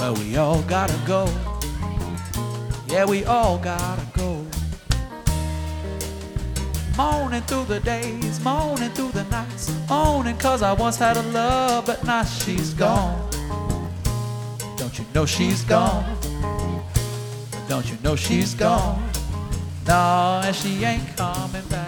But we all gotta go. Yeah, we all gotta go. Moaning through the days, moaning through the nights, moaning 'cause I once had a love, but now she's gone. Don't you know she's gone? Don't you know she's gone? No, and she ain't coming back.